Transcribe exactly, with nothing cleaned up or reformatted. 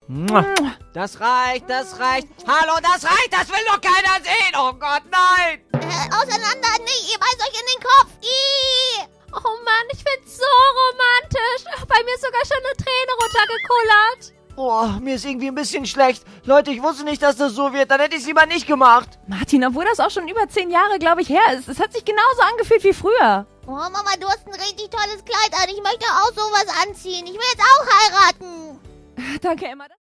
Das reicht, das reicht. Hallo, das reicht, das will doch keiner sehen. Oh Gott, nein. Äh, auseinander nicht, ihr beißt euch in den Kopf. Ih. Oh Mann, ich find's so romantisch. Bei mir ist sogar schon eine Träne runtergekullert. Boah, mir ist irgendwie ein bisschen schlecht. Leute, ich wusste nicht, dass das so wird. Dann hätte ich es lieber nicht gemacht. Martin, obwohl das auch schon über zehn Jahre, glaube ich, her ist. Es hat sich genauso angefühlt wie früher. Oh Mama, du hast ein richtig tolles Kleid an. Ich möchte auch sowas anziehen. Ich will jetzt auch heiraten. Danke, Emma.